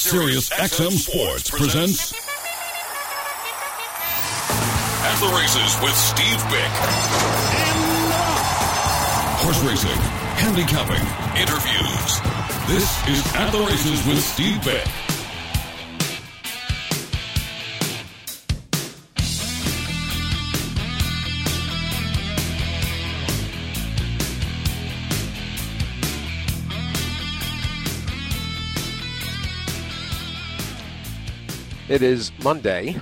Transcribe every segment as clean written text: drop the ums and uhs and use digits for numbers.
Sirius XM Sports presents At the Races with Steve Bick. Horse racing, handicapping, interviews. This is At the Races with Steve Bick. It is Monday,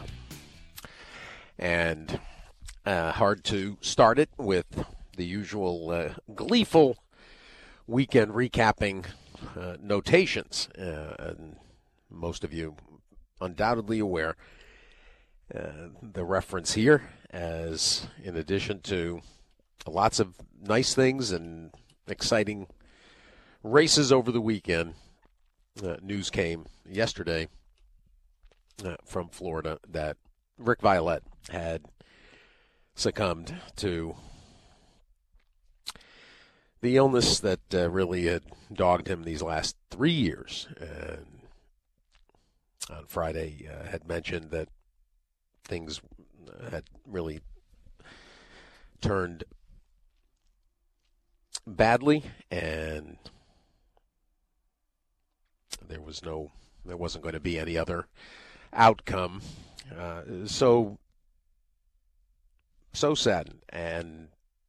and hard to start it with the usual gleeful weekend recapping notations. And most of you undoubtedly aware the reference here, as in addition to lots of nice things and exciting races over the weekend, news came yesterday from Florida that Rick Violet had succumbed to the illness that really had dogged him these last 3 years. And on Friday had mentioned that things had really turned badly, and there wasn't going to be any other outcome. So saddened. And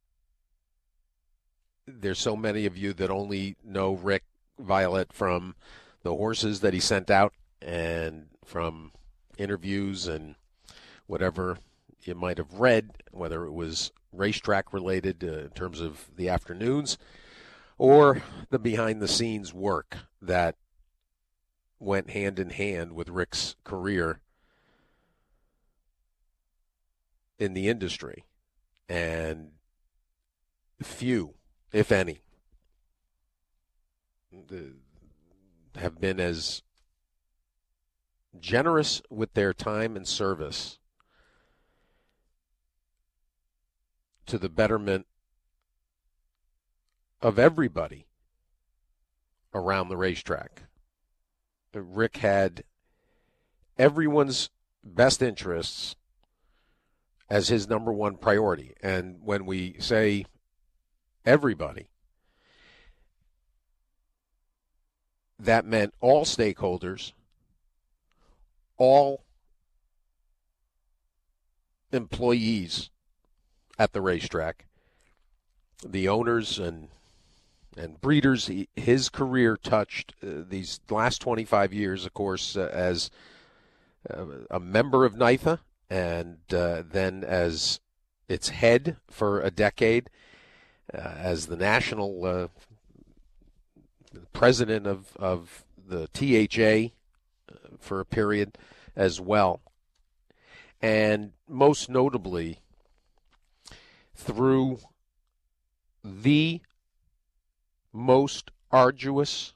there's so many of you that only know Rick Violet from the horses that he sent out and from interviews and whatever you might have read, whether it was racetrack related in terms of the afternoons or the behind the scenes work that went hand in hand with Rick's career in the industry. And few, if any, have been as generous with their time and service to the betterment of everybody around the racetrack. Rick had everyone's best interests as his number one priority. And when we say everybody, that meant all stakeholders, all employees at the racetrack, the owners and breeders. His career touched these last 25 years, of course, as a member of NYFA, and then as its head for a decade, as the national president of the THA for a period as well. And most notably, through the most arduous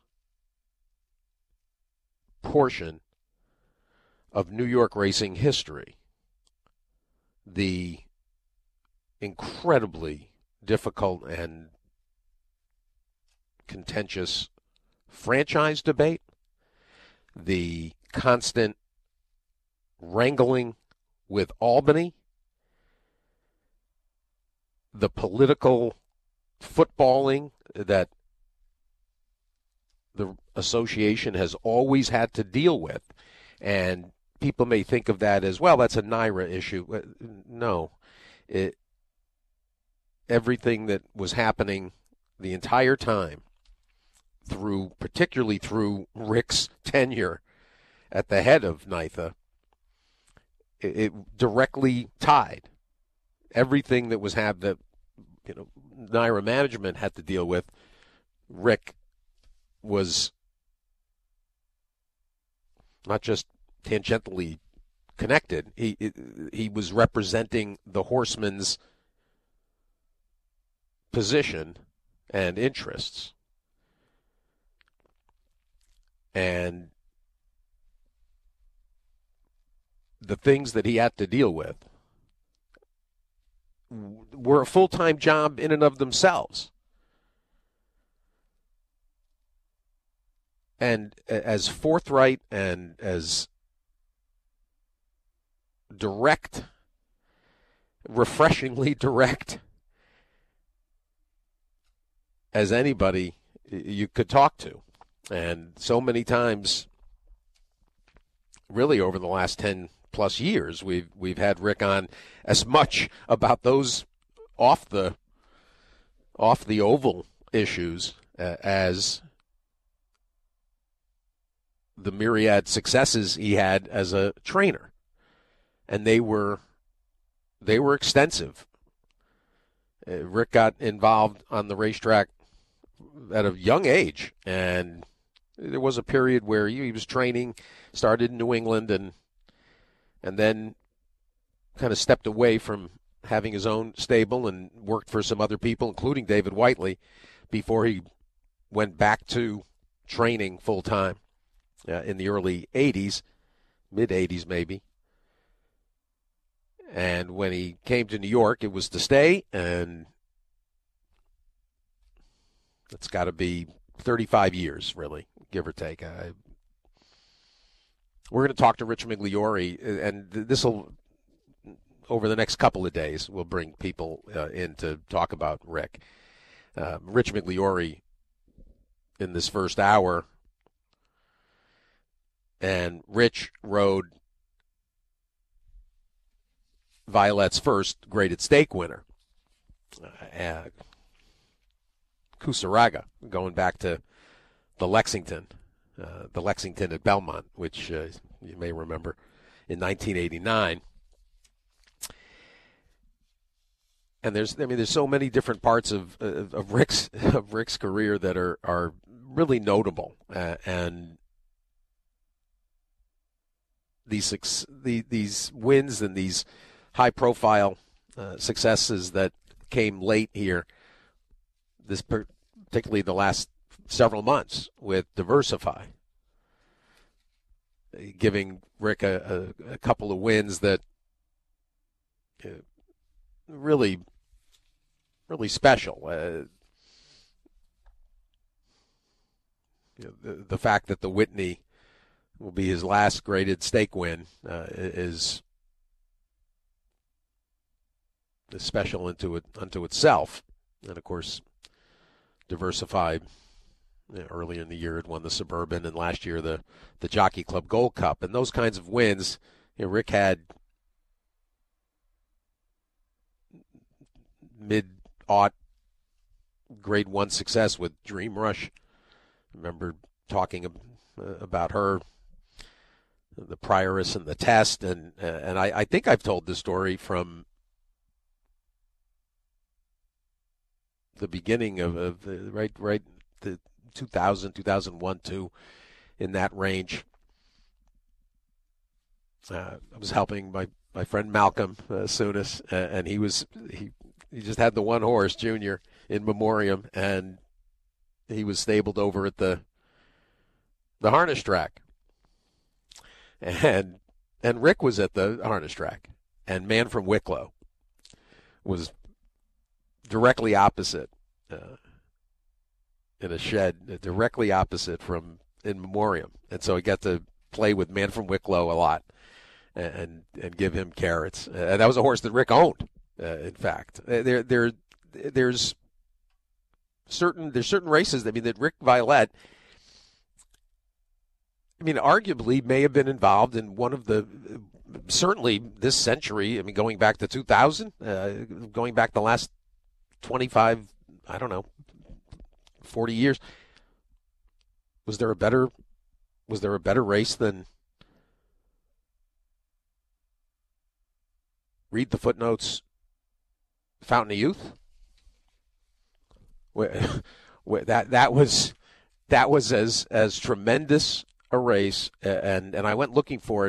portion of New York racing history, the incredibly difficult and contentious franchise debate, the constant wrangling with Albany, the political footballing that the association has always had to deal with. And people may think of that as, well, that's a NYRA issue. No. Everything that was happening the entire time, particularly through Rick's tenure at the head of NYFA, it directly tied. Everything that was that NYRA management had to deal with, Rick was not just tangentially connected. He was representing the horseman's position and interests. And the things that he had to deal with were a full-time job in and of themselves. and as forthright and as direct, refreshingly direct as anybody you could talk to. And so many times, really over the last 10 plus years, we've had Rick on as much about those off the oval issues as the myriad successes he had as a trainer. And they were extensive. Rick got involved on the racetrack at a young age, and there was a period where he was training, started in New England, and then kind of stepped away from having his own stable and worked for some other people, including David Whiteley, before he went back to training full-time in the early 80s, mid-80s maybe. And when he came to New York, it was to stay, and it's got to be 35 years, really, give or take. We're going to talk to Rich Migliore, and this will, over the next couple of days, we'll bring people in to talk about Rick. Rich Migliore in this first hour, and Rich rode Violette's first graded stake winner, Kusaraga, going back to the Lexington at Belmont, which you may remember in 1989. And there's so many different parts of Rick's career that are really notable, and these wins and these high-profile successes that came late here, particularly the last several months with Diversify, giving Rick a couple of wins that really special. The fact that the Whitney will be his last graded stake win is special unto itself. And of course, Diversified earlier in the year had won the Suburban, and last year the Jockey Club Gold Cup, and those kinds of wins. Rick had mid-aught grade 1 success with Dream Rush. I remember talking about her, the Prioress and the Test, and I think I've told this story from the beginning of the right the 2000, 2001, 2, in that range. I was helping my friend Malcolm Sunis, and he just had the one horse, Junior, in Memoriam, and he was stabled over at the harness track, and Rick was at the harness track, and Man from Wicklow was directly opposite, in a shed directly opposite from in Memoriam, and so I got to play with Man from Wicklow a lot, and give him carrots. And that was a horse that Rick owned. In fact, there's certain races. That Rick Violette, arguably may have been involved in one of the, certainly this century. Going back to 2000, going back the last 25, 40 years. Was there a better race than, read the footnotes, Fountain of Youth? That was as tremendous a race, and I went looking for it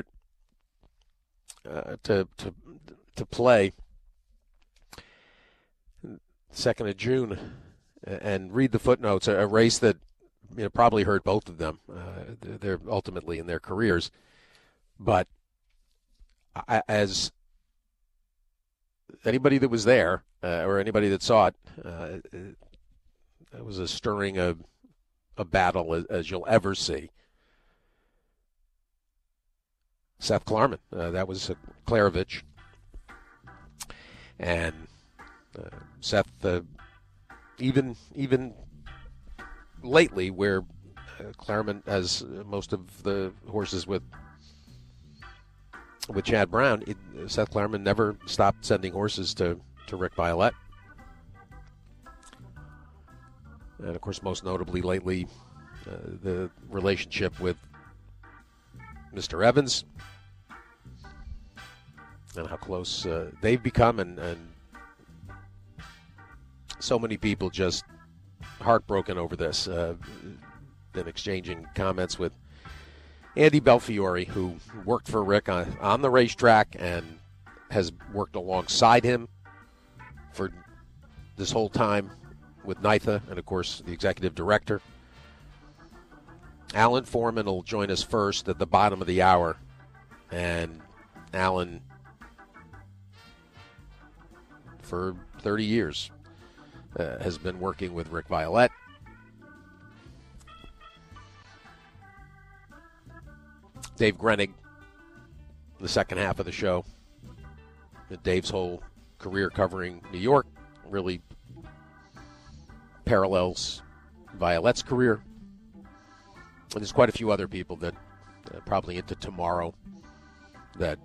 to play 2nd of June, and read the footnotes. A race that probably hurt both of them. They're ultimately in their careers, but as anybody that was there or anybody that saw it, it was a stirring a battle as you'll ever see. Seth Klarman, that was Klarovich. And Seth, even lately, where Klarman has most of the horses with Chad Brown, Seth Klarman never stopped sending horses to Rick Violette. And, of course, most notably lately, the relationship with Mr. Evans and how close they've become. And so many people just heartbroken over this. Been exchanging comments with Andy Belfiore, who worked for Rick on the racetrack and has worked alongside him for this whole time with NYTHA, and, of course, the executive director. Alan Foreman will join us first at the bottom of the hour. And Alan, for 30 years, has been working with Rick Violette. Dave Grenig, the second half of the show. Dave's whole career covering New York really parallels Violette's career. And there's quite a few other people that probably into tomorrow that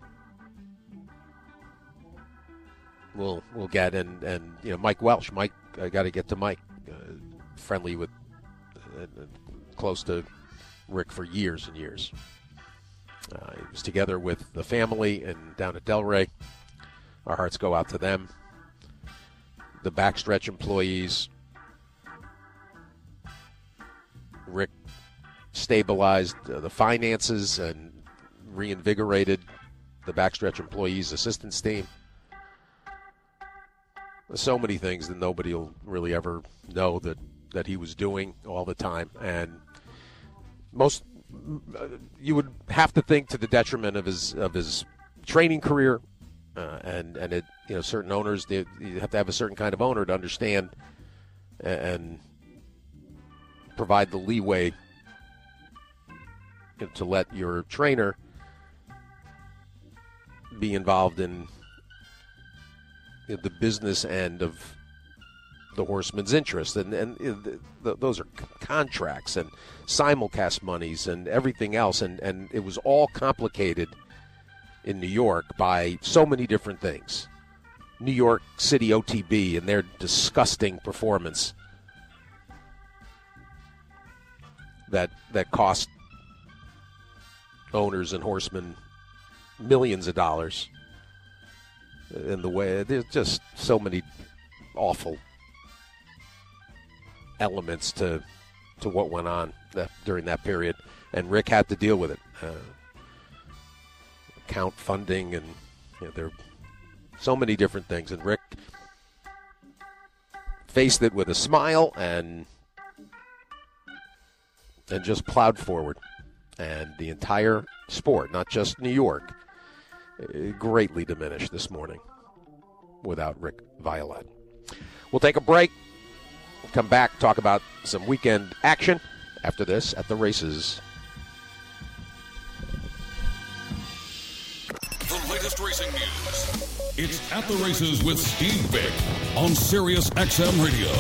we'll get. And Mike Welsh. Mike, I got to get to Mike. Friendly with, close to Rick for years and years. He was together with the family and down at Delray. Our hearts go out to them. The backstretch employees. Rick stabilized the finances and reinvigorated the backstretch employees' assistance team. So many things that nobody will really ever know that he was doing all the time. And most, you would have to think to the detriment of his training career, and it, certain owners, you have to have a certain kind of owner to understand and provide the leeway to let your trainer be involved in the business end of the horseman's interest, and those are contracts and simulcast monies and everything else, and it was all complicated in New York by so many different things. New York City OTB and their disgusting performance that cost owners and horsemen millions of dollars. In the way, there's just so many awful elements to what went on during that period, and Rick had to deal with it. Account funding, and there are so many different things, and Rick faced it with a smile and just plowed forward. And the entire sport, not just New York, greatly diminished this morning without Rick Violette. We'll take a break. We'll come back, talk about some weekend action after this at the races. The latest racing news. It's At the Races with Steve Vick on Sirius XM Radio.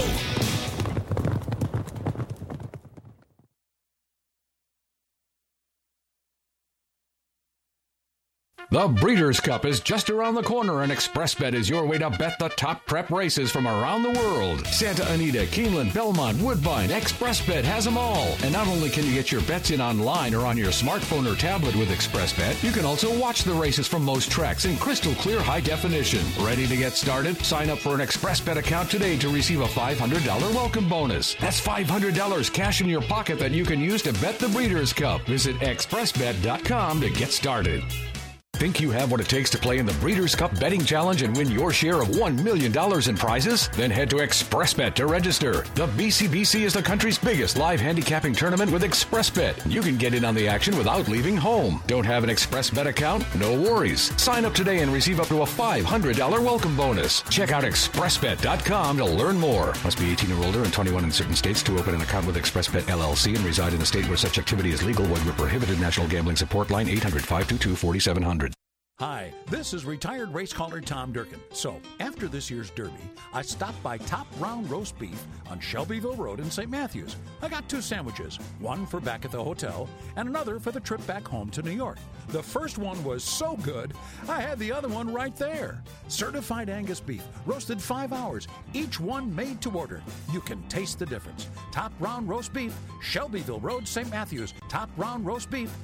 The Breeders' Cup is just around the corner, and ExpressBet is your way to bet the top prep races from around the world. Santa Anita, Keeneland, Belmont, Woodbine, ExpressBet has them all. And not only can you get your bets in online or on your smartphone or tablet with ExpressBet, you can also watch the races from most tracks in crystal clear high definition. Ready to get started? Sign up for an ExpressBet account today to receive a $500 welcome bonus. That's $500 cash in your pocket that you can use to bet the Breeders' Cup. Visit expressbet.com to get started. Think you have what it takes to play in the Breeders' Cup Betting Challenge and win your share of $1 million in prizes? Then head to ExpressBet to register. The BCBC is the country's biggest live handicapping tournament with ExpressBet. You can get in on the action without leaving home. Don't have an ExpressBet account? No worries. Sign up today and receive up to a $500 welcome bonus. Check out ExpressBet.com to learn more. Must be 18 or older and 21 in certain states to open an account with ExpressBet LLC and reside in a state where such activity is legal. When we're prohibited. National Gambling Support Line 800-522-4700. Hi, this is retired race caller Tom Durkin. So, after this year's Derby, I stopped by Top Round Roast Beef on Shelbyville Road in St. Matthews. I got 2 sandwiches, one for back at the hotel and another for the trip back home to New York. The first one was so good, I had the other one right there. Certified Angus beef, roasted 5 hours, each one made to order. You can taste the difference. Top Round Roast Beef, Shelbyville Road, St. Matthews. Top Round Roast Beef.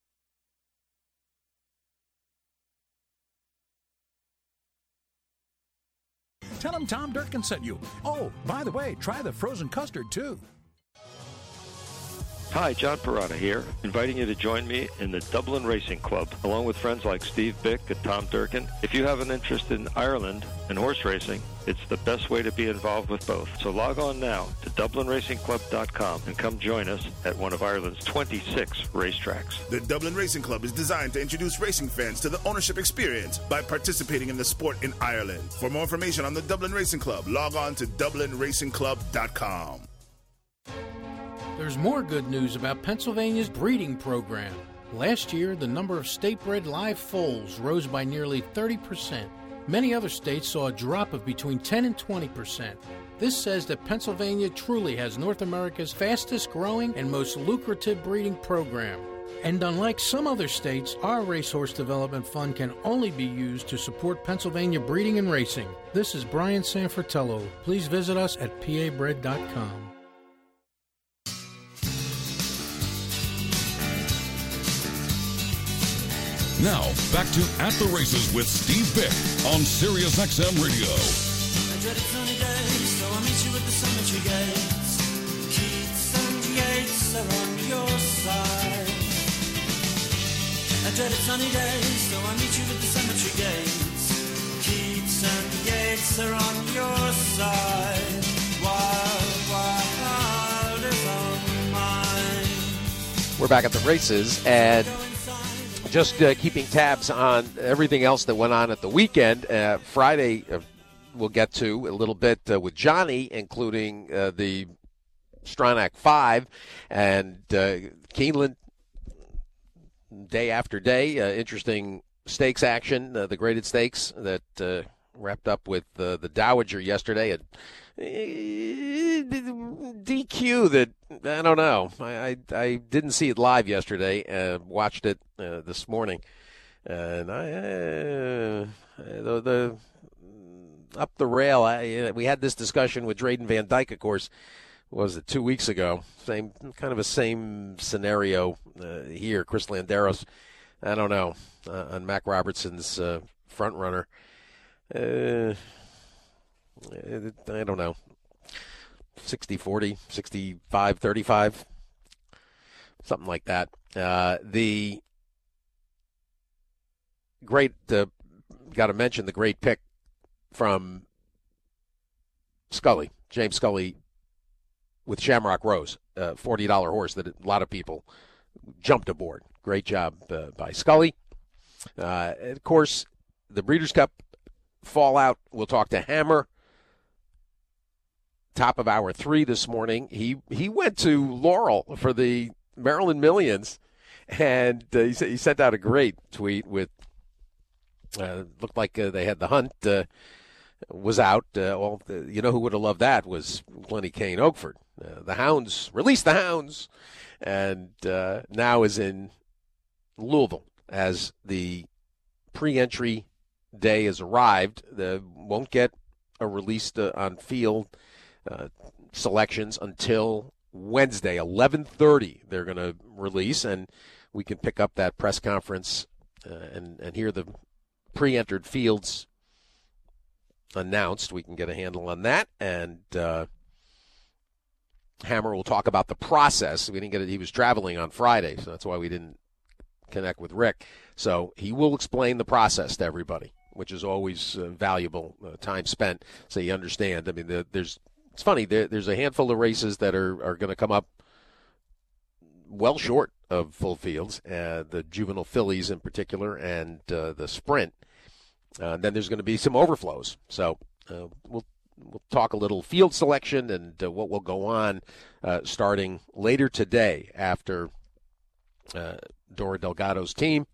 Tell him Tom Durkin sent you. Oh, by the way, try the frozen custard, too. Hi, John Parada here, inviting you to join me in the Dublin Racing Club, along with friends like Steve Bick and Tom Durkin. If you have an interest in Ireland and horse racing, it's the best way to be involved with both. So log on now to DublinRacingClub.com and come join us at one of Ireland's 26 racetracks. The Dublin Racing Club is designed to introduce racing fans to the ownership experience by participating in the sport in Ireland. For more information on the Dublin Racing Club, log on to DublinRacingClub.com. There's more good news about Pennsylvania's breeding program. Last year, the number of state-bred live foals rose by nearly 30%. Many other states saw a drop of between 10 and 20%. This says that Pennsylvania truly has North America's fastest-growing and most lucrative breeding program. And unlike some other states, our Racehorse Development Fund can only be used to support Pennsylvania breeding and racing. This is Brian Sanfratello. Please visit us at pabred.com. Now, back to At the Races with Steve Bick on Sirius XM Radio. I dreaded sunny days, so I'll meet you at the cemetery gates. Keats and Yates are on your side. I dreaded sunny days, so I'll meet you at the cemetery gates. Keats and Yates are on your side. Wild is on mine. We're back at the races, and just keeping tabs on everything else that went on at the weekend. Friday, we'll get to a little bit with Johnny, including the Stronach 5 and Keeneland day after day. Interesting stakes action, the graded stakes that wrapped up with the Dowager yesterday. DQ that, I don't know. I didn't see it live yesterday. Watched it this morning. And the up the rail, we had this discussion with Drayden Van Dyke, of course, was it 2 weeks ago? Same scenario here. Chris Landeros, I don't know, on Mac Robertson's front runner. I don't know, 60-40, 65-35, something like that. The great, got to mention the great pick from Scully, James Scully, with Shamrock Rose, $40 horse that a lot of people jumped aboard. Great job by Scully. Of course, the Breeders' Cup fallout, we'll talk to Hammer. Top of hour 3 this morning. He went to Laurel for the Maryland Millions, and he sent out a great tweet with, looked like they had the hunt was out. You know who would have loved that was Glennie Kane Oakford. The Hounds, release the Hounds, and now is in Louisville as the pre-entry day has arrived. Won't get a release on field selections until Wednesday, 11:30. They're going to release, and we can pick up that press conference and hear the pre-entered fields announced. We can get a handle on that, and Hammer will talk about the process. We didn't get it. He was traveling on Friday, so that's why we didn't connect with Rick. So he will explain the process to everybody, which is always valuable time spent so you understand. I mean, it's funny. There's a handful of races that are going to come up well short of full fields, the juvenile fillies in particular, and the sprint. Then there's going to be some overflows. So we'll talk a little field selection and what will go on starting later today after Dora Delgado's team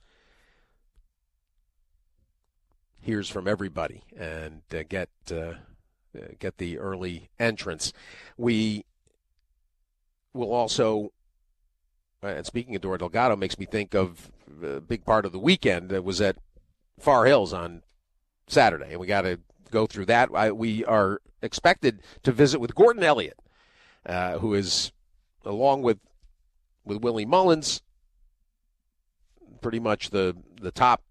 hears from everybody and get the early entrance. We will also, and speaking of Dora Delgado, makes me think of a big part of the weekend that was at Far Hills on Saturday, and we got to go through that. We are expected to visit with Gordon Elliott, who is, along with Willie Mullins, pretty much the top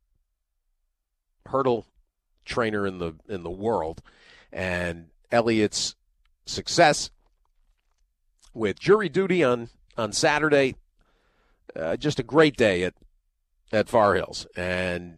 hurdle trainer in the world, and Elliott's success with jury duty on Saturday, just a great day at Far Hills, and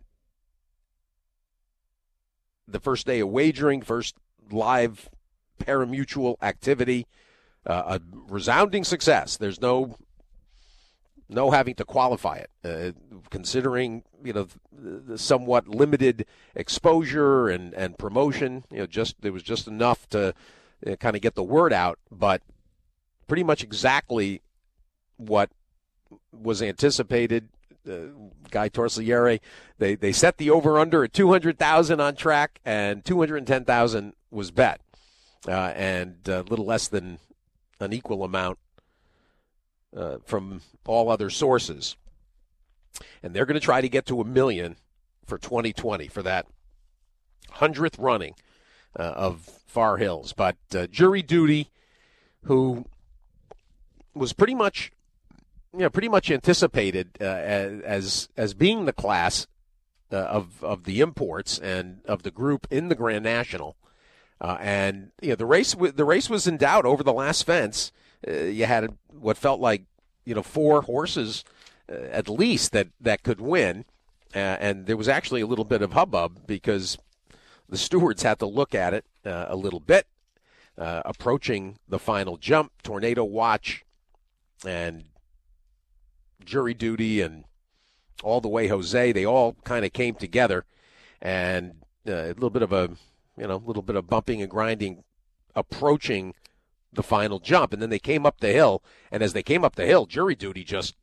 the first day of wagering, first live parimutuel activity, a resounding success. There's no having to qualify it, considering the somewhat limited exposure and promotion. There was just enough to kind of get the word out, but pretty much exactly what was anticipated. Guy Torsiere, they set the over-under at 200,000 on track, and 210,000 was bet, and a little less than an equal amount from all other sources. And they're going to try to get to $1 million for 2020 for that 100th running of Far Hills. But Jury Duty, who was pretty much anticipated as being the class of the imports and of the group in the Grand National, and the race was in doubt over the last fence. You had what felt like 4 horses at least that could win, and there was actually a little bit of hubbub because the stewards had to look at it a little bit approaching the final jump. Tornado Watch and Jury Duty and All the Way Jose, they all kind of came together, and a little bit of bumping and grinding approaching the final jump, and then they came up the hill, and as they came up the hill, Jury Duty just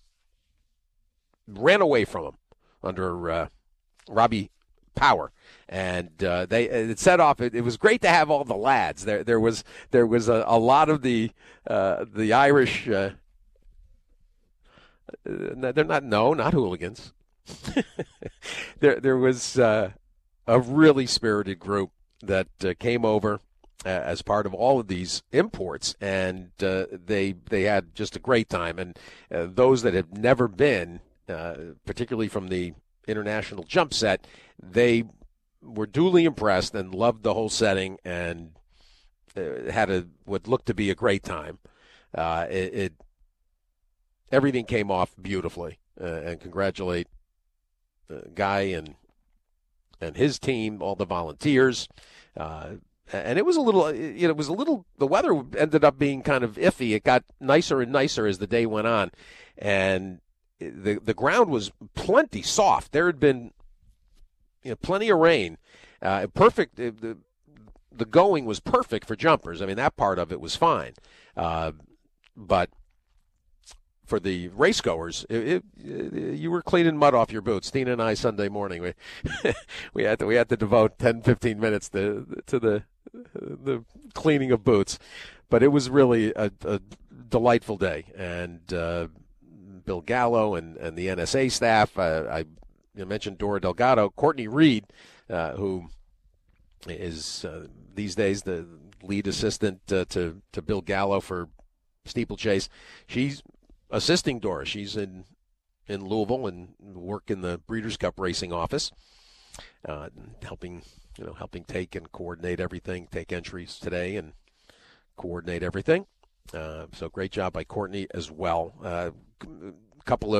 ran away from them under Robbie Power, and it set off. It was great to have all the lads there. There was a lot of the Irish. They're not hooligans. There was a really spirited group that came over as part of all of these imports, and they had just a great time. And those that have never been, particularly from the international jump set, they were duly impressed and loved the whole setting and had what looked to be a great time. Everything came off beautifully, and congratulate Guy and his team, all the volunteers. And it was a little, the weather ended up being kind of iffy. It got nicer and nicer as the day went on, and the ground was plenty soft. There had been plenty of rain. Perfect. The going was perfect for jumpers. I mean, that part of it was fine, but for the race goers, you were cleaning mud off your boots. Tina and I, Sunday morning, we had to devote 10-15 minutes to the cleaning of boots, but it was really a delightful day. And Bill Gallo and the NSA staff, I mentioned Dora Delgado, Courtney Reed, who is these days the lead assistant to Bill Gallo for Steeplechase. She's assisting Dora. She's in Louisville and work in the Breeders' Cup racing office, helping take and coordinate everything, take entries today and coordinate everything. So great job by Courtney as well. A couple of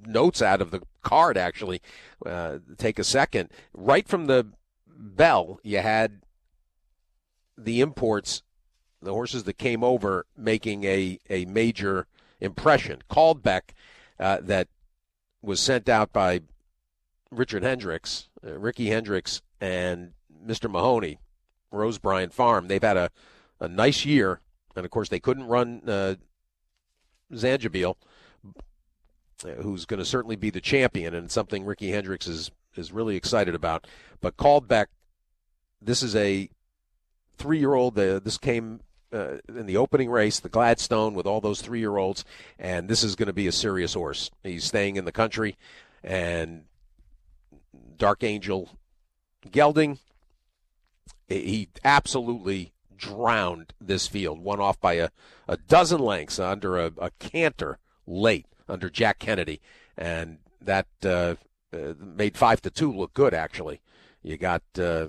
notes out of the card, actually. Take a second. Right from the bell, you had the imports, the horses that came over, making a major impression. Caldbeck, that was sent out by Richard Hendricks, Ricky Hendricks, and Mr. Mahoney, Rose Bryant Farm. They've had a nice year, and of course they couldn't run Zanjabil, who's going to certainly be the champion, and something Ricky Hendricks is really excited about. But Caldbeck, this is a 3-year-old. This came in the opening race, the Gladstone, with all those 3-year-olds, and this is going to be a serious horse. He's staying in the country, and Dark Angel Gelding, he absolutely drowned this field, won off by a dozen lengths under a canter late under Jack Kennedy, and that made 5-2 look good, actually. You got that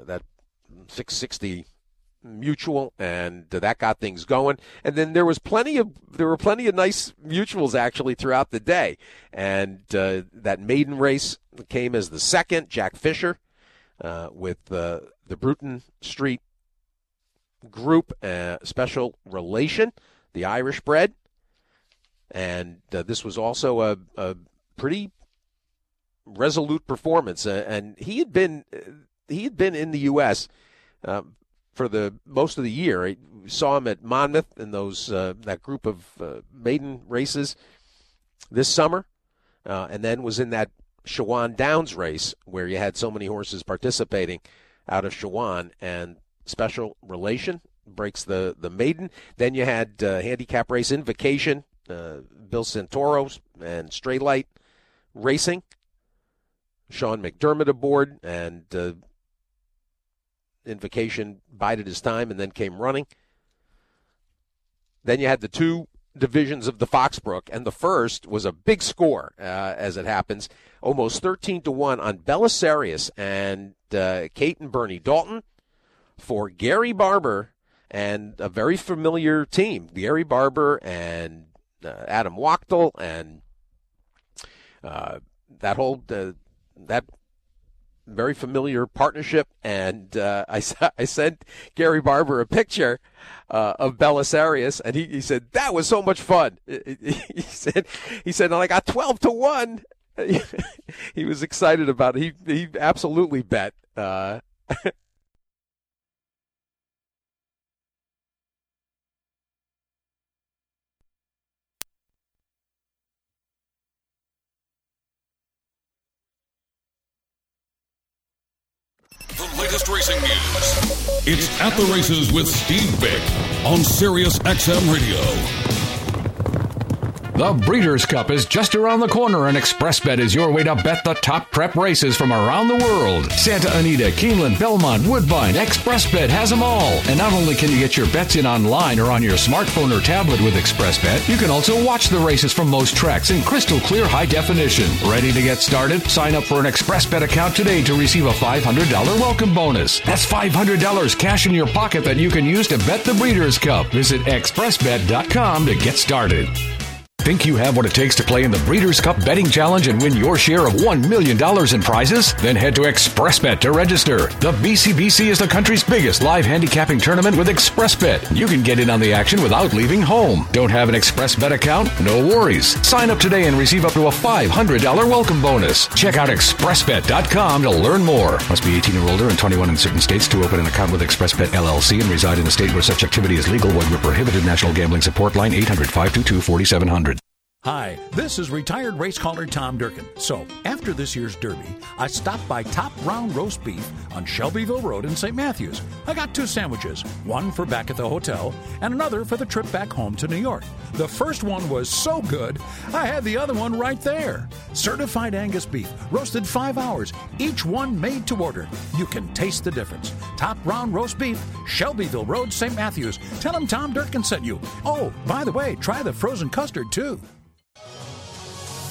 660 Mutual, and that got things going. And then there were plenty of nice mutuals actually throughout the day. And that maiden race came as the second, Jack Fisher, with the Bruton Street group, Special Relation, the Irish bred. And this was also a pretty resolute performance. And he had been in the U.S. For the most of the year. I saw him at Monmouth in those that group of maiden races this summer, and then was in that Shawan Downs race where you had so many horses participating out of Shawan, and Special Relation breaks the maiden. Then you had handicap race Invocation, Bill Santoro and Straylight Racing, Sean McDermott aboard, and Invocation bided his time and then came running. Then you had the two divisions of the Foxbrook, and the first was a big score, as it happens, almost 13-1 on Belisarius and Kate and Bernie Dalton for Gary Barber and a very familiar team, Gary Barber and Adam Wachtel, and that whole that very familiar partnership. And I sent Gary Barber a picture of Belisarius, and he said, that was so much fun. He said, and I got 12-1. He was excited about it. He absolutely bet. The latest racing news. It's At the Races with Steve Bick on Sirius XM Radio. The Breeders' Cup is just around the corner, and ExpressBet is your way to bet the top prep races from around the world. Santa Anita, Keeneland, Belmont, Woodbine, ExpressBet has them all. And not only can you get your bets in online or on your smartphone or tablet with ExpressBet, you can also watch the races from most tracks in crystal clear high definition. Ready to get started? Sign up for an ExpressBet account today to receive a $500 welcome bonus. That's $500 cash in your pocket that you can use to bet the Breeders' Cup. Visit expressbet.com to get started. Think you have what it takes to play in the Breeders' Cup Betting Challenge and win your share of $1 million in prizes? Then head to ExpressBet to register. The BCBC is the country's biggest live handicapping tournament with ExpressBet. You can get in on the action without leaving home. Don't have an ExpressBet account? No worries. Sign up today and receive up to a $500 welcome bonus. Check out expressbet.com to learn more. Must be 18 or older and 21 in certain states to open an account with ExpressBet LLC and reside in a state where such activity is legal. When we're prohibited. National Gambling Support Line 800-522-4700. Hi, this is retired race caller Tom Durkin. So, after this year's Derby, I stopped by Top Round Roast Beef on Shelbyville Road in St. Matthews. I got 2 sandwiches, one for back at the hotel and another for the trip back home to New York. The first one was so good, I had the other one right there. Certified Angus beef, roasted 5 hours, each one made to order. You can taste the difference. Top Round Roast Beef, Shelbyville Road, St. Matthews. Tell them Tom Durkin sent you. Oh, by the way, try the frozen custard too.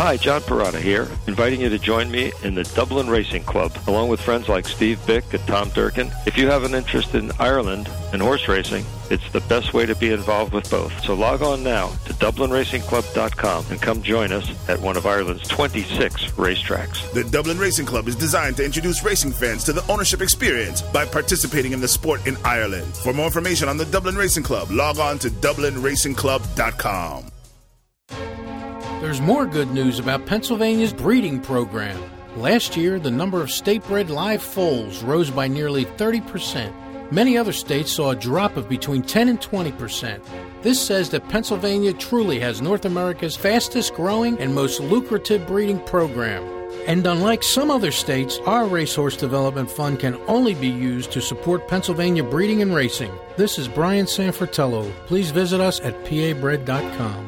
Hi, John Parada here, inviting you to join me in the Dublin Racing Club, along with friends like Steve Bick and Tom Durkin. If you have an interest in Ireland and horse racing, it's the best way to be involved with both. So log on now to DublinRacingClub.com and come join us at one of Ireland's 26 racetracks. The Dublin Racing Club is designed to introduce racing fans to the ownership experience by participating in the sport in Ireland. For more information on the Dublin Racing Club, log on to DublinRacingClub.com. There's more good news about Pennsylvania's breeding program. Last year, the number of state-bred live foals rose by nearly 30%. Many other states saw a drop of between 10 and 20%. This says that Pennsylvania truly has North America's fastest-growing and most lucrative breeding program. And unlike some other states, our Racehorse Development Fund can only be used to support Pennsylvania breeding and racing. This is Brian Sanfratello. Please visit us at pabred.com.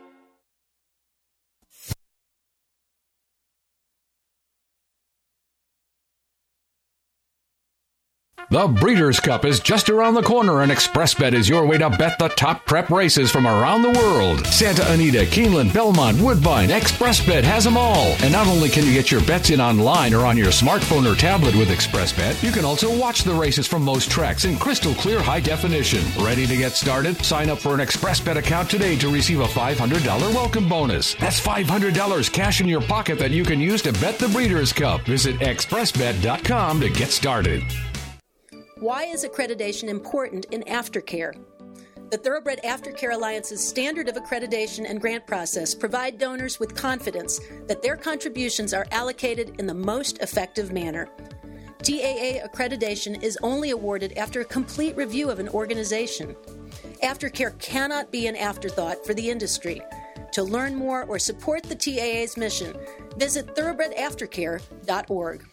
The Breeders' Cup is just around the corner, and ExpressBet is your way to bet the top prep races from around the world. Santa Anita, Keeneland, Belmont, Woodbine, ExpressBet has them all. And not only can you get your bets in online or on your smartphone or tablet with ExpressBet, you can also watch the races from most tracks in crystal clear high definition. Ready to get started? Sign up for an ExpressBet account today to receive a $500 welcome bonus. That's $500 cash in your pocket that you can use to bet the Breeders' Cup. Visit ExpressBet.com to get started. Why is accreditation important in aftercare? The Thoroughbred Aftercare Alliance's standard of accreditation and grant process provide donors with confidence that their contributions are allocated in the most effective manner. TAA accreditation is only awarded after a complete review of an organization. Aftercare cannot be an afterthought for the industry. To learn more or support the TAA's mission, visit thoroughbredaftercare.org.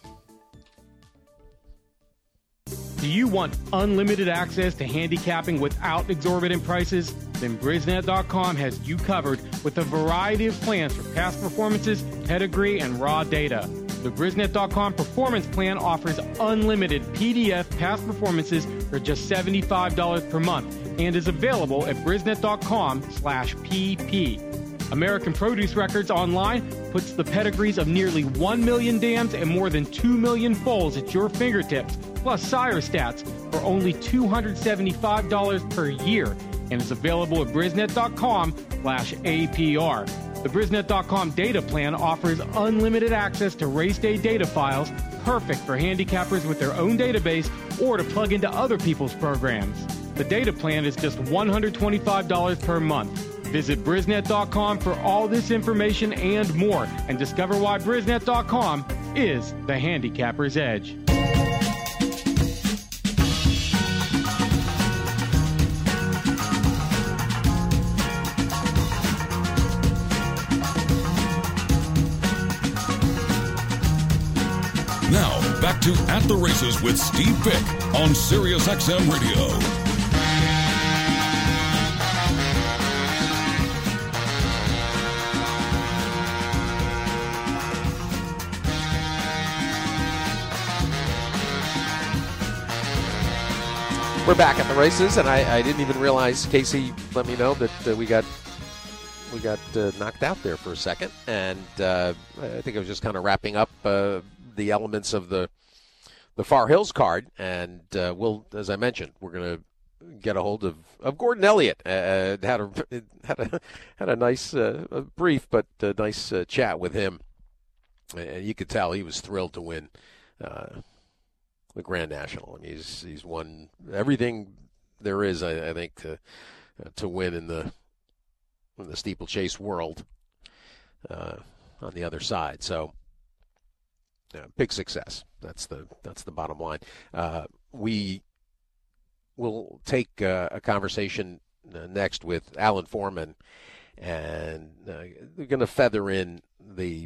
Do you want unlimited access to handicapping without exorbitant prices? Then Brisnet.com has you covered with a variety of plans for past performances, pedigree, and raw data. The Brisnet.com Performance Plan offers unlimited PDF past performances for just $75 per month and is available at Brisnet.com/PP. American Produce Records Online puts the pedigrees of nearly 1 million dams and more than 2 million foals at your fingertips, plus sire stats for only $275 per year, and is available at Brisnet.com/APR. The Brisnet.com data plan offers unlimited access to race day data files, perfect for handicappers with their own database or to plug into other people's programs. The data plan is just $125 per month. Visit Brisnet.com for all this information and more, and discover why Brisnet.com is the handicapper's edge. Now, back to At the Races with Steve Bick on Sirius XM Radio. We're back at the races, and I didn't even realize Casey let me know that we got knocked out there for a second, and I think I was just kind of wrapping up the elements of the Far Hills card, and we'll, as I mentioned, we're going to get a hold of Gordon Elliott. Had a nice brief but nice chat with him, and you could tell he was thrilled to win the Grand National. I mean, he's won everything there is, I think, to win in the steeplechase world on the other side. So, big success. That's the bottom line. We will take a conversation next with Alan Foreman, and we're going to feather in the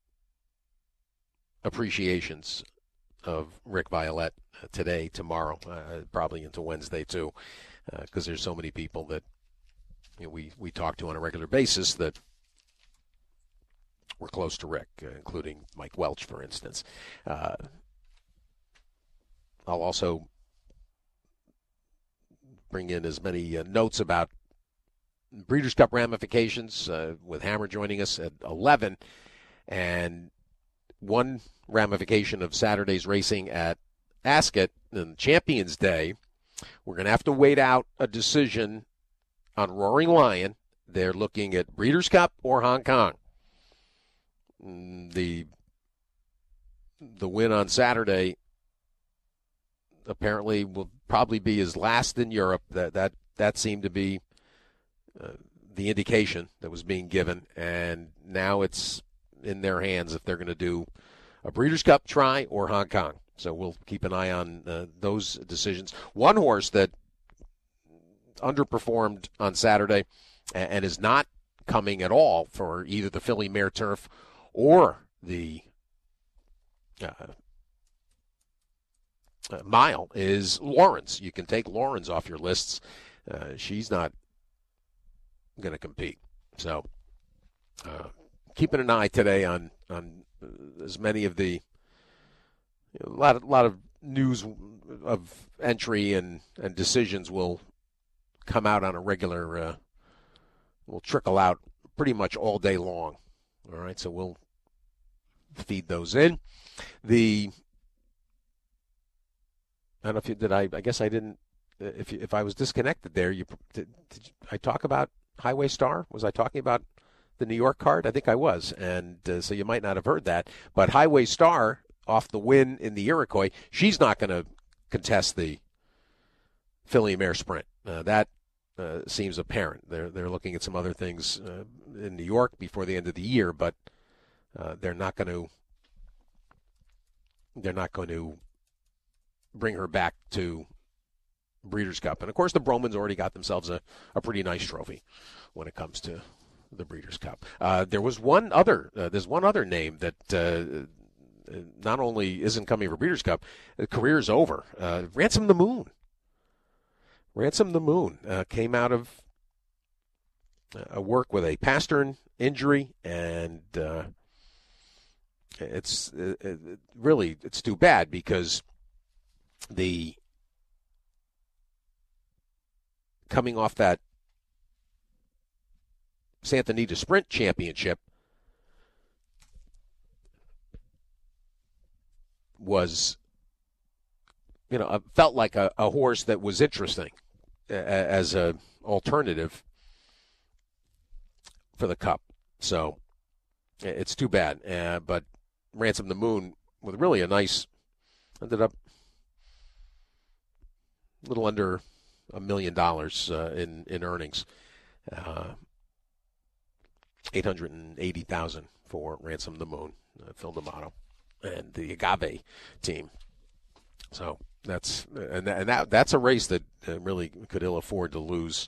appreciations of Rick Violette today, tomorrow, probably into Wednesday too, because there's so many people that we talk to on a regular basis that were close to Rick, including Mike Welch, for instance. I'll also bring in as many notes about Breeders' Cup ramifications with Hammer joining us at 11. And one ramification of Saturday's racing at Ascot and Champions Day, we're going to have to wait out a decision on Roaring Lion. They're looking at Breeders' Cup or Hong Kong. The win on Saturday apparently will probably be his last in Europe. That seemed to be the indication that was being given, and now it's in their hands if they're going to do a Breeders' Cup try or Hong Kong. So we'll keep an eye on those decisions. One horse that underperformed on Saturday and is not coming at all for either the Philly Mare Turf or the mile is Lawrence. You can take Lawrence off your lists. She's not going to compete. So keeping an eye today on as many of the a lot of news of entry and decisions will come out on a regular will trickle out pretty much all day long. All right, so we'll feed those in. I don't know if you did. I guess I didn't. If I was disconnected there, did I talk about Highway Star? Was I talking about the New York card? I think I was, and so you might not have heard that. But Highway Star, off the win in the Iroquois, she's not going to contest the Philly Mare Sprint. That seems apparent. They're looking at some other things in New York before the end of the year, but they're not going to bring her back to Breeders' Cup. And of course, the Bromans already got themselves a pretty nice trophy when it comes to the Breeders' Cup. There's one other name that not only isn't coming for Breeders' Cup, the career's over. Ransom the Moon. Ransom the Moon came out of a work with a pastern injury, and it's too bad because coming off that Santa Anita Sprint Championship was, felt like a horse that was interesting as an alternative for the Cup. So it's too bad. But Ransom the Moon, with really a nice, ended up a little under $1 million in earnings. $880,000 for Ransom the Moon, Phil D'Amato, and the Agave team. So that's a race that really could ill afford to lose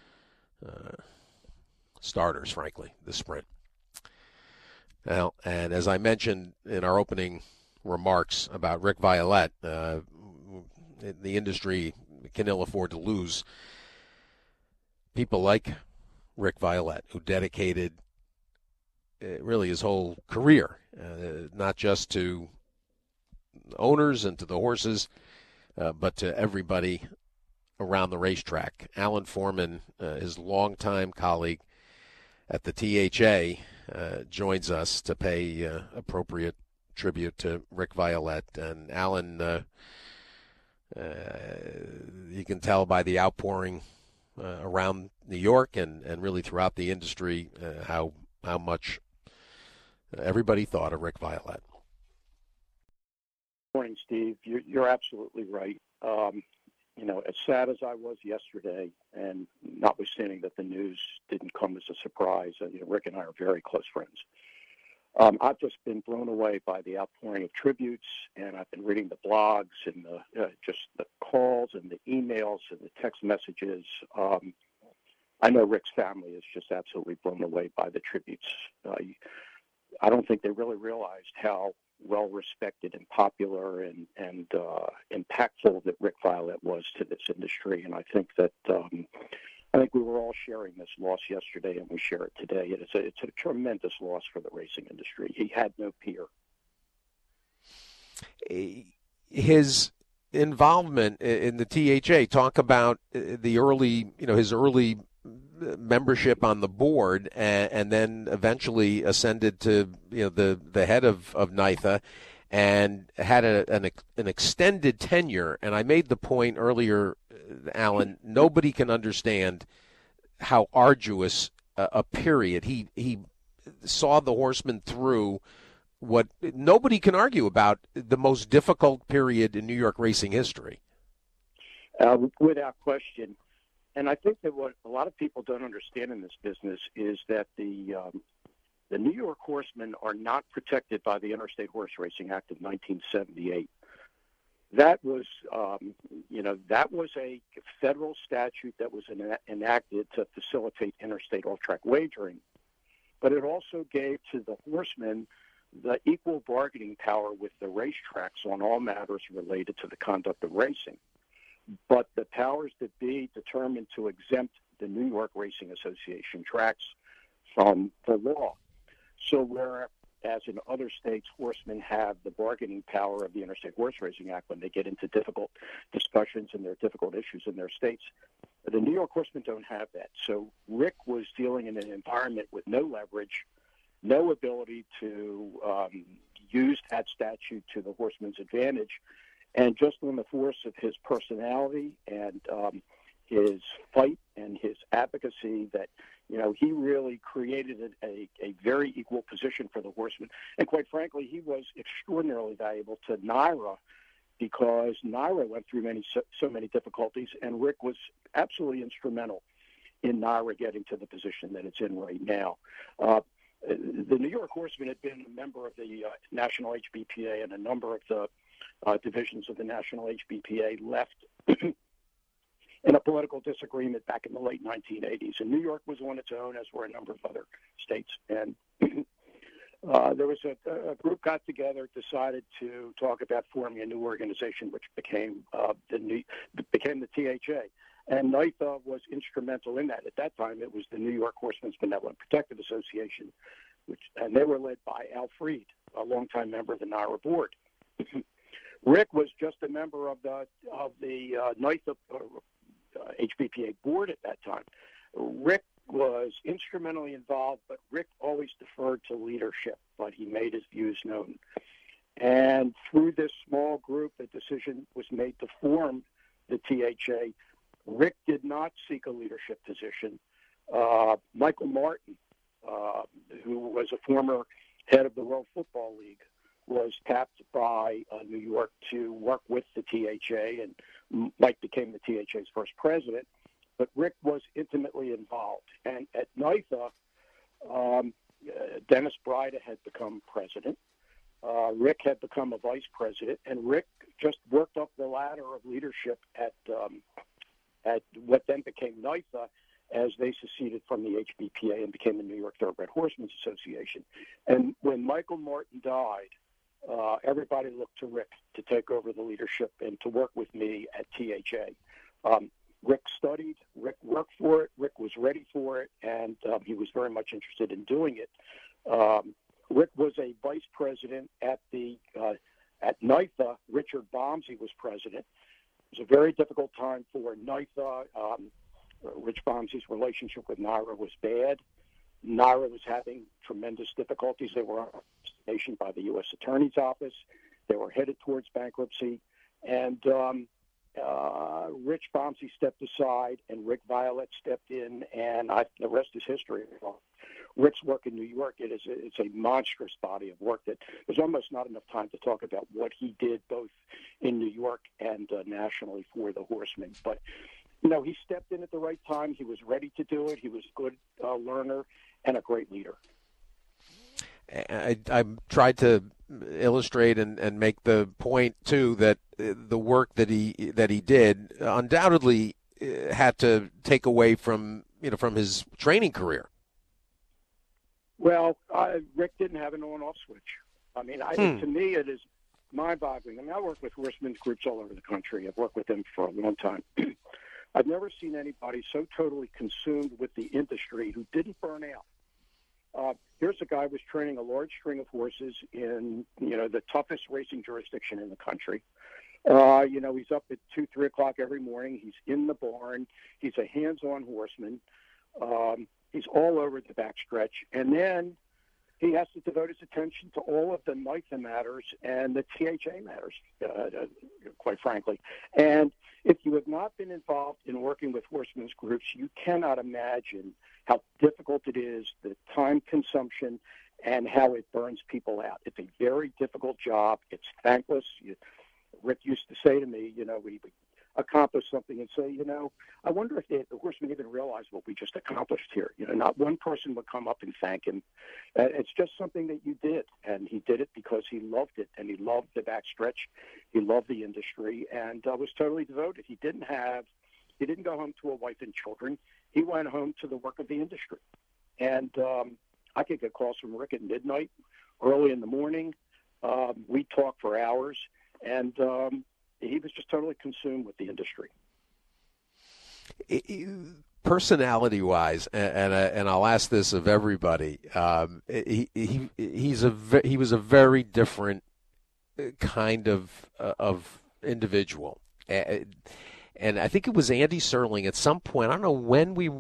starters, frankly, the sprint. Well, and as I mentioned in our opening remarks about Rick Violette, the industry can ill afford to lose people like Rick Violette, who dedicated really his whole career, not just to owners and to the horses, but to everybody around the racetrack. Alan Foreman, his longtime colleague at the THA, joins us to pay appropriate tribute to Rick Violette. And Alan, you can tell by the outpouring around New York and really throughout the industry how much everybody thought of Rick Violette. Morning, Steve. You're absolutely right. As sad as I was yesterday, and notwithstanding that the news didn't come as a surprise, Rick and I are very close friends. I've just been blown away by the outpouring of tributes, and I've been reading the blogs and just the calls and the emails and the text messages. I know Rick's family is just absolutely blown away by the tributes. I don't think they really realized how well-respected and popular and impactful that Rick Violette was to this industry. And I think that we were all sharing this loss yesterday, and we share it today. It's a tremendous loss for the racing industry. He had no peer. His involvement in the THA, talk about the early, his early membership on the board, and then eventually ascended to the head of NYTHA, and had an extended tenure. And I made the point earlier, Alan, nobody can understand how arduous a period he saw the Horsemen through. What nobody can argue about, the most difficult period in New York racing history. Without question. And I think that what a lot of people don't understand in this business is that the New York Horsemen are not protected by the Interstate Horse Racing Act of 1978. That was, that was a federal statute that was enacted to facilitate interstate off-track wagering. But it also gave to the horsemen the equal bargaining power with the racetracks on all matters related to the conduct of racing. But the powers that be determined to exempt the New York Racing Association tracks from the law. So whereas in other states, horsemen have the bargaining power of the Interstate Horse Racing Act when they get into difficult discussions and there are difficult issues in their states, the New York horsemen don't have that. So Rick was dealing in an environment with no leverage, no ability to use that statute to the horseman's advantage, and just on the force of his personality and his fight and his advocacy that, he really created a very equal position for the horsemen. And quite frankly, he was extraordinarily valuable to NYRA because NYRA went through so many difficulties, and Rick was absolutely instrumental in NYRA getting to the position that it's in right now. The New York Horsemen had been a member of the National HBPA, and a number of the divisions of the National HBPA left in a political disagreement back in the late 1980s. And New York was on its own, as were a number of other states. And there was a group got together, decided to talk about forming a new organization, which became the THA. And NYTHA was instrumental in that. At that time, it was the New York Horsemen's Benevolent Protective Association, and they were led by Al Freed, a longtime member of the NYRA board. Rick was just a member of the NYTHA HBPA board at that time. Rick was instrumentally involved, but Rick always deferred to leadership, but he made his views known. And through this small group, a decision was made to form the THA. Rick did not seek a leadership position. Michael Martin, who was a former head of the World Football League, was tapped by New York to work with the THA, and Mike became the THA's first president. But Rick was intimately involved. And at NYTHA, Dennis Brida had become president. Rick had become a vice president, and Rick just worked up the ladder of leadership at what then became NYTHA as they seceded from the HBPA and became the New York Thoroughbred Horsemen's Association. And when Michael Martin died, everybody looked to Rick to take over the leadership and to work with me at THA. Rick studied, Rick worked for it, Rick was ready for it, and he was very much interested in doing it. Rick was a vice president at NYTHA. Richard Bomsey was president. It was a very difficult time for NYTHA. Rich Bomsey's relationship with NYRA was bad. NYRA was having tremendous difficulties. They were stationed by the U.S. Attorney's Office. They were headed towards bankruptcy. And Rich Bomsey stepped aside, and Rick Violet stepped in, and the rest is history. Rick's work in New York, it's a monstrous body of work that there's almost not enough time to talk about what he did both in New York and nationally for the Horsemen. But, he stepped in at the right time. He was ready to do it. He was a good learner and a great leader. I tried to illustrate and make the point, too, that the work that he did undoubtedly had to take away from his training career. Well, Rick didn't have an on-off switch. I mean, to me, it is mind-boggling. I mean, I work with horsemen's groups all over the country. I've worked with them for a long time. I've never seen anybody so totally consumed with the industry who didn't burn out. Here's a guy who was training a large string of horses in, the toughest racing jurisdiction in the country. He's up at 2-3 o'clock every morning. He's in the barn. He's a hands-on horseman. He's all over the backstretch. And then he has to devote his attention to all of the NYTHA matters and the THA matters, quite frankly. And if you have not been involved in working with horsemen's groups, you cannot imagine how difficult it is, the time consumption, and how it burns people out. It's a very difficult job. It's thankless. Rick used to say to me, we would accomplish something and say, I wonder if the horsemen even realize what we just accomplished here. Not one person would come up and thank him. It's just something that you did, and he did it because he loved it, and he loved the backstretch. He loved the industry, and was totally devoted. He didn't go home to a wife and children. He went home to the work of the industry. And I could get calls from Rick at midnight, early in the morning. We talked for hours, and he was just totally consumed with the industry. Personality-wise, and I'll ask this of everybody, he was a very different kind of individual, and I think it was Andy Serling at some point. I don't know when we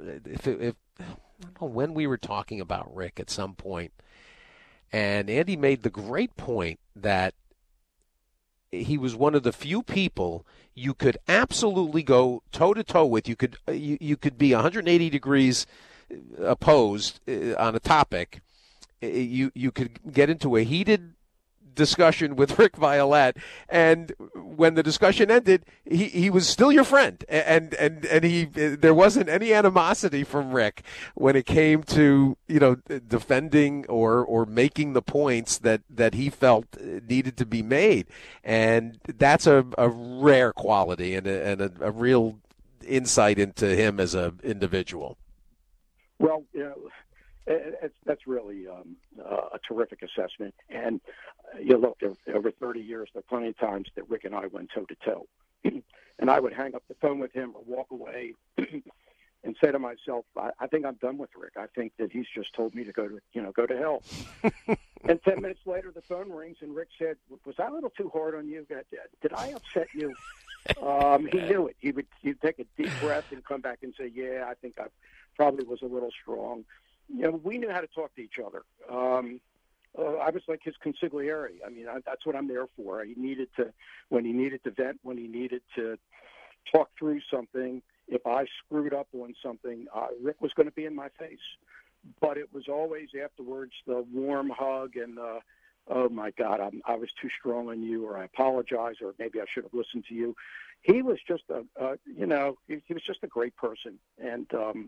were talking about Rick at some point, and Andy made the great point that he was one of the few people you could absolutely go toe-to-toe with. You could be 180 degrees opposed on a topic. You could get into a heated discussion with Rick Violette, and when the discussion ended, he was still your friend, and there wasn't any animosity from Rick when it came to defending or making the points that he felt needed to be made, and that's a rare quality and a real insight into him as an individual. Well, that's really a terrific assessment. And look, over 30 years, there are plenty of times that Rick and I went toe-to-toe. And I would hang up the phone with him or walk away and say to myself, I think I'm done with Rick. I think that he's just told me to go to hell. And 10 minutes later, the phone rings, and Rick said, was I a little too hard on you? Did I upset you? He knew it. He'd take a deep breath and come back and say, yeah, I think I probably was a little strong. We knew how to talk to each other. I was like his consigliere. I mean, that's what I'm there for. When he needed to vent, when he needed to talk through something, if I screwed up on something, Rick was going to be in my face. But it was always afterwards the warm hug and oh my God, I was too strong on you, or I apologize, or maybe I should have listened to you. He was just he was just a great person. And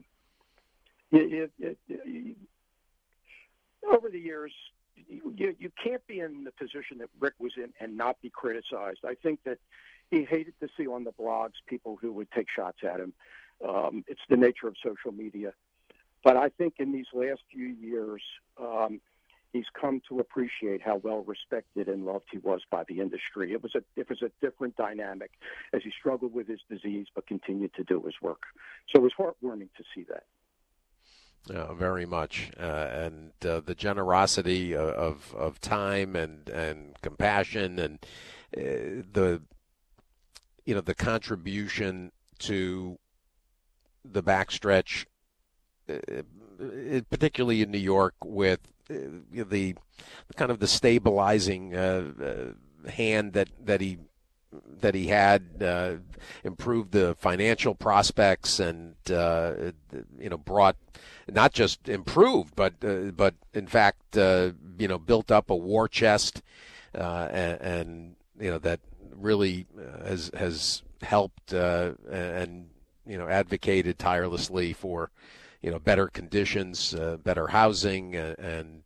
over the years, you can't be in the position that Rick was in and not be criticized. I think that he hated to see on the blogs people who would take shots at him. It's the nature of social media. But I think in these last few years, he's come to appreciate how well respected and loved he was by the industry. It was a different dynamic as he struggled with his disease but continued to do his work. So it was heartwarming to see that. Very much, and the generosity of time and compassion, and the contribution to the backstretch, particularly in New York, with the kind of the stabilizing hand that he had, improved the financial prospects, and brought, not just improved, but in fact built up a war chest, and that really has helped and advocated tirelessly for better conditions, better housing, and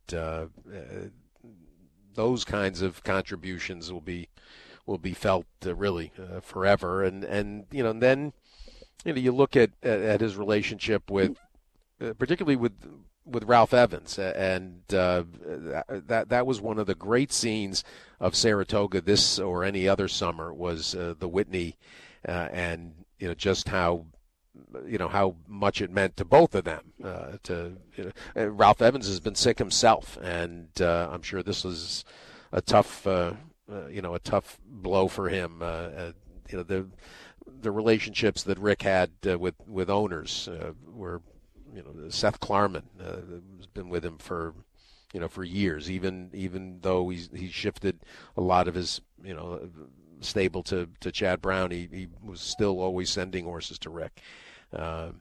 those kinds of contributions will be felt really forever. And then you look at his relationship with, particularly with Ralph Evans, and that was one of the great scenes of Saratoga this or any other summer, was the Whitney, and just how much it meant to both of them. Ralph Evans has been sick himself, and I'm sure this was a tough blow for him. The relationships that Rick had with owners were Seth Klarman has been with him for years. Even though he's shifted a lot of his stable to Chad Brown, he was still always sending horses to Rick. Ralph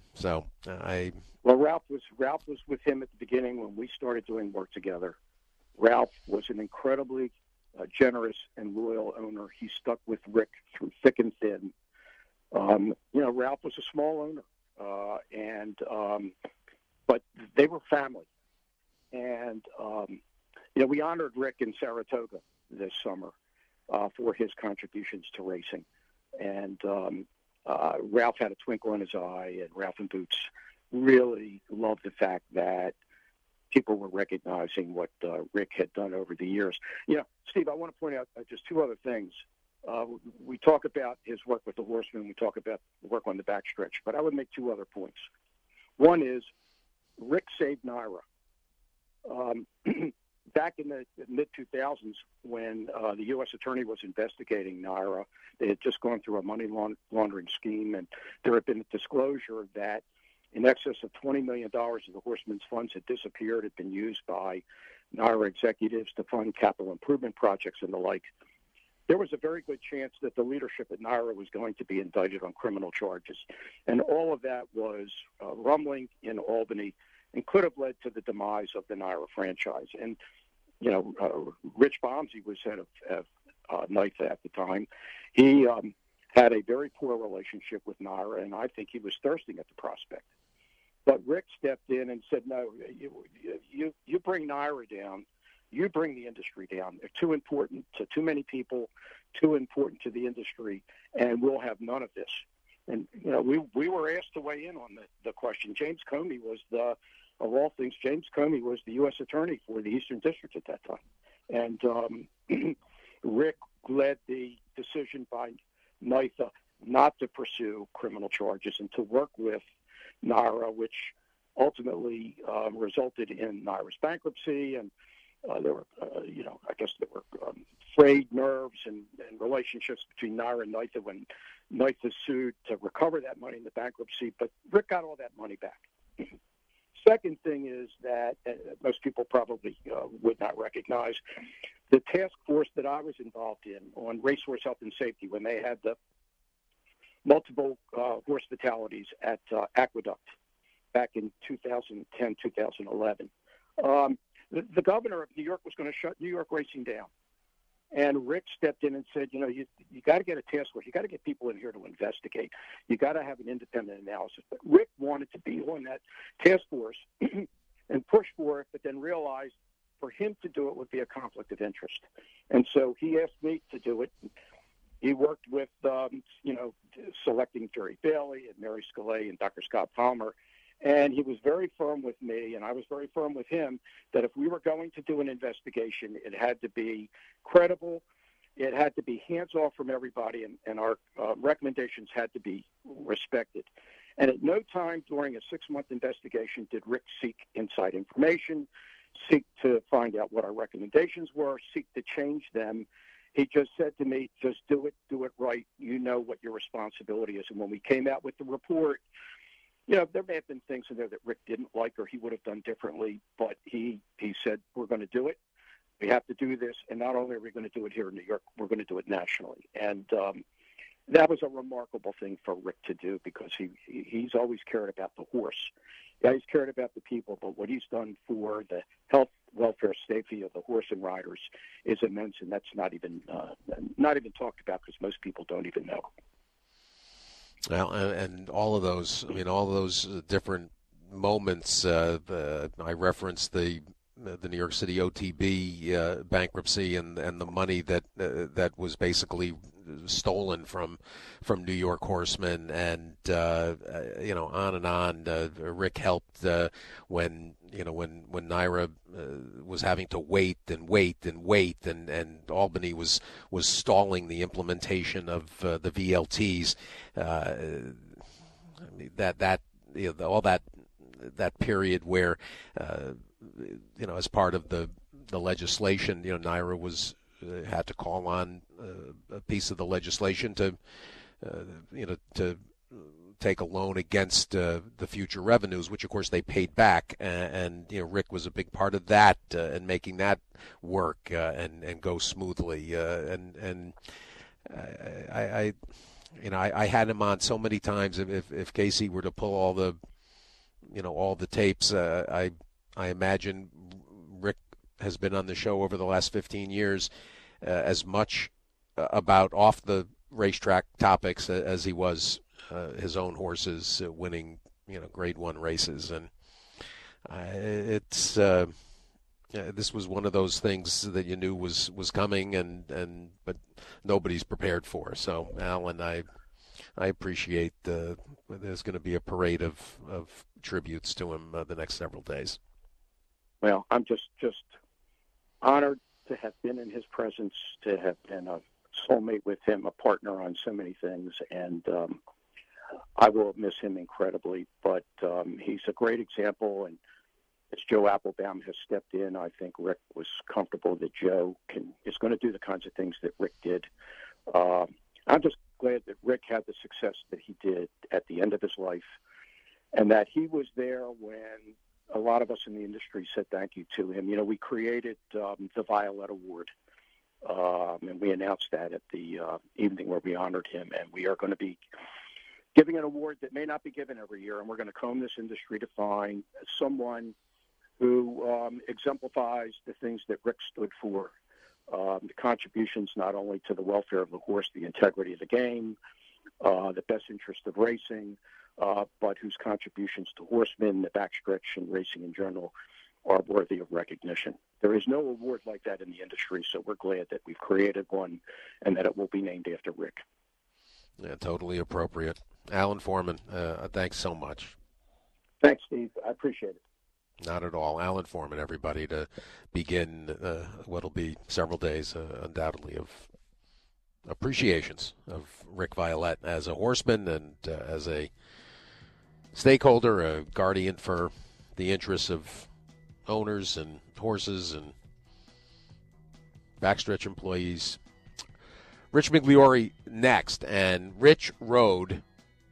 was with him at the beginning when we started doing work together. Ralph was an incredibly generous and loyal owner. He stuck with Rick through thick and thin. Ralph was a small owner, but they were family. And we honored Rick in Saratoga this summer for his contributions to racing. And Ralph had a twinkle in his eye, and Ralph and Boots really loved the fact that people were recognizing what Rick had done over the years. Steve, I want to point out just two other things. We talk about his work with the horsemen. We talk about the work on the backstretch. But I would make two other points. One is Rick saved NYRA. Back in the mid-2000s, when the U.S. Attorney was investigating NYRA, they had just gone through a money laundering scheme, and there had been a disclosure that in excess of $20 million of the horsemen's funds had disappeared, had been used by NYRA executives to fund capital improvement projects and the like. There was a very good chance that the leadership at NYRA was going to be indicted on criminal charges. And all of that was rumbling in Albany and could have led to the demise of the NYRA franchise. And, Rich Bomsey was head of NYTHA at the time. He had a very poor relationship with NYRA, and I think he was thirsting at the prospect. But Rick stepped in and said, no, you bring NYRA down. You bring the industry down. They're too important to too many people, too important to the industry, and we'll have none of this. And, we were asked to weigh in on the question. James Comey was of all things, James Comey was the U.S. Attorney for the Eastern District at that time. And Rick led the decision by NYTHA not to pursue criminal charges and to work with NYRA, which ultimately resulted in NYRA's bankruptcy. And there were, I guess there were frayed nerves and relationships between NYRA and NYTHA when NYTHA sued to recover that money in the bankruptcy. But Rick got all that money back. Second thing is that most people probably would not recognize the task force that I was involved in on racehorse health and safety when they had the multiple horse fatalities at Aqueduct back in 2010, 2011. The governor of New York was going to shut New York racing down. And Rick stepped in and said, you got to get a task force. You got to get people in here to investigate. You got to have an independent analysis. But Rick wanted to be on that task force and push for it, but then realized for him to do it would be a conflict of interest. And so he asked me to do it. He worked with, selecting Jerry Bailey and Mary Scalay and Dr. Scott Palmer. And he was very firm with me, and I was very firm with him, that if we were going to do an investigation, it had to be credible, it had to be hands-off from everybody, and our recommendations had to be respected. And at no time during a 6-month investigation did Rick seek inside information, seek to find out what our recommendations were, seek to change them. He just said to me, just do it right. You know what your responsibility is. And when we came out with the report, there may have been things in there that Rick didn't like or he would have done differently, but he said, we're going to do it. We have to do this. And not only are we going to do it here in New York, we're going to do it nationally. And that was a remarkable thing for Rick to do because he's always cared about the horse. Yeah, he's cared about the people, but what he's done for the health, welfare, safety of the horse and riders is immense, and that's not even talked about because most people don't even know. Well, and all of those different moments. I referenced the New York City OTB bankruptcy and the money that was basically stolen from New York horsemen, and on and on. Rick helped when NYRA was having to wait and Albany was stalling the implementation of the VLTs. All that period where as part of the legislation, NYRA had to call on a piece of the legislation to take a loan against the future revenues, which of course they paid back, and Rick was a big part of that and making that work and go smoothly. I had him on so many times. If Casey were to pull all the tapes, I imagine Rick has been on the show over the last 15 years as much about off the racetrack topics as he was his own horses winning, Grade 1 races. And this was one of those things that you knew was coming, but nobody's prepared for. So, Alan, I appreciate there's going to be a parade of tributes to him the next several days. Well, I'm just honored to have been in his presence, to have been a soulmate with him, a partner on so many things, and I will miss him incredibly. But he's a great example, and as Joe Applebaum has stepped in, I think Rick was comfortable that Joe is going to do the kinds of things that Rick did. I'm just glad that Rick had the success that he did at the end of his life, and that he was there when a lot of us in the industry said thank you to him. We created the Violet Award, and we announced that at the evening where we honored him, and we are going to be giving an award that may not be given every year, and we're going to comb this industry to find someone who exemplifies the things that Rick stood for, the contributions not only to the welfare of the horse, the integrity of the game, the best interest of racing, but whose contributions to horsemen, the backstretch, and racing in general are worthy of recognition. There is no award like that in the industry, so we're glad that we've created one and that it will be named after Rick. Yeah, totally appropriate. Alan Foreman, thanks so much. Thanks, Steve. I appreciate it. Not at all. Alan Foreman, everybody, to begin what'll be several days, undoubtedly, of appreciations of Rick Violette as a horseman and as a stakeholder, a guardian for the interests of owners and horses and backstretch employees. Rich Migliore next, and Rich rode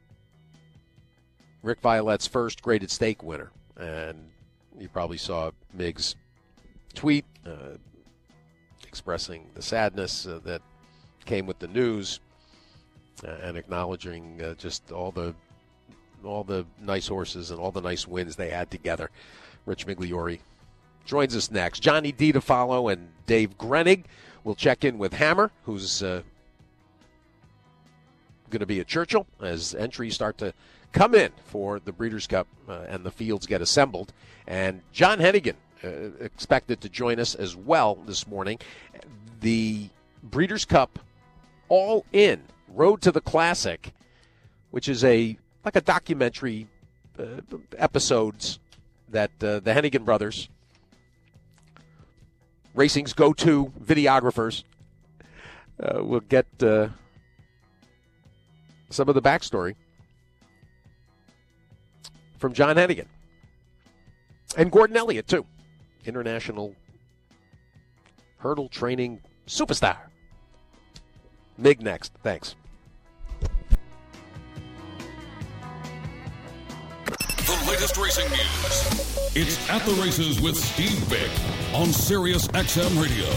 Rick Violette's first graded stake winner, and you probably saw Mig's tweet expressing the sadness that came with the news and acknowledging just all the nice horses and all the nice wins they had together. Rich Migliore joins us next. Johnny D to follow, and Dave Grenig will check in with Hammer, who's going to be at Churchill as entries start to come in for the Breeders' Cup and the fields get assembled. And John Hennigan expected to join us as well this morning. The Breeders' Cup All In Road to the Classic, which is like a documentary episodes that the Hennigan brothers, racing's go-to videographers, will get some of the backstory from John Hennigan. And Gordon Elliott, too. International hurdle training superstar. Mig next. Thanks. The latest racing news. It's At the Races with Steve Bick on Sirius XM Radio.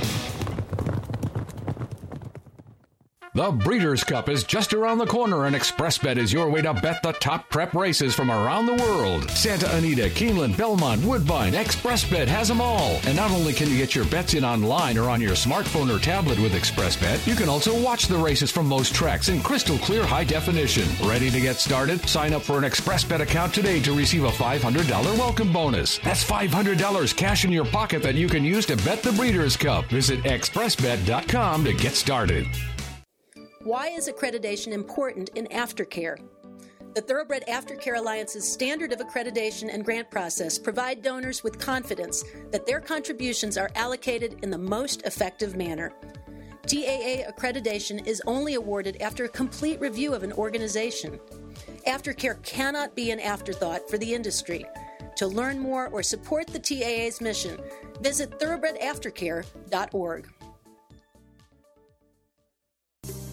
The Breeders' Cup is just around the corner, and ExpressBet is your way to bet the top prep races from around the world. Santa Anita, Keeneland, Belmont, Woodbine, ExpressBet has them all. And not only can you get your bets in online or on your smartphone or tablet with ExpressBet, you can also watch the races from most tracks in crystal clear high definition. Ready to get started? Sign up for an ExpressBet account today to receive a $500 welcome bonus. That's $500 cash in your pocket that you can use to bet the Breeders' Cup. Visit expressbet.com to get started. Why is accreditation important in aftercare? The Thoroughbred Aftercare Alliance's standard of accreditation and grant process provide donors with confidence that their contributions are allocated in the most effective manner. TAA accreditation is only awarded after a complete review of an organization. Aftercare cannot be an afterthought for the industry. To learn more or support the TAA's mission, visit thoroughbredaftercare.org.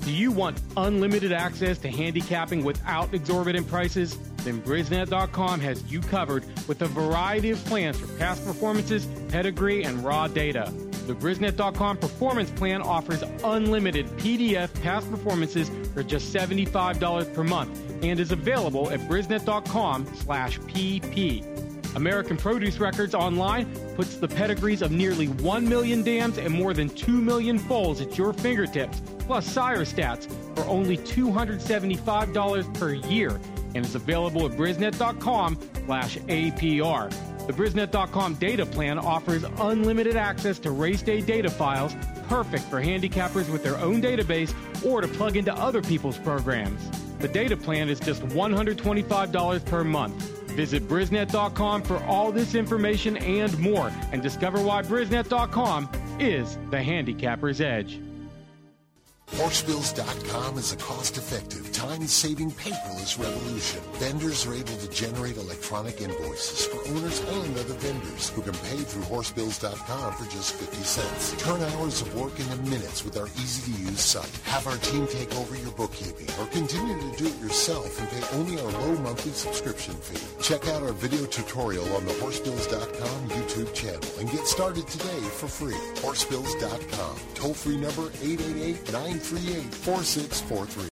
Do you want unlimited access to handicapping without exorbitant prices? Then Brisnet.com has you covered with a variety of plans for past performances, pedigree, and raw data. The Brisnet.com Performance Plan offers unlimited PDF past performances for just $75 per month and is available at Brisnet.com/PP. American Produce Records Online puts the pedigrees of nearly 1 million dams and more than 2 million foals at your fingertips, plus sire stats for only $275 per year, and is available at Brisnet.com/APR. The Brisnet.com data plan offers unlimited access to race day data files, perfect for handicappers with their own database or to plug into other people's programs. The data plan is just $125 per month. Visit Brisnet.com for all this information and more, and discover why Brisnet.com is the handicapper's edge. Horsebills.com is a cost-effective, time-saving paperless revolution. Vendors are able to generate electronic invoices for owners and other vendors who can pay through Horsebills.com for just 50 cents. Turn hours of work into minutes with our easy-to-use site. Have our team take over your bookkeeping or continue to do it yourself and pay only our low monthly subscription fee. Check out our video tutorial on the Horsebills.com YouTube channel and get started today for free. Horsebills.com. Toll-free number 888-938-4643.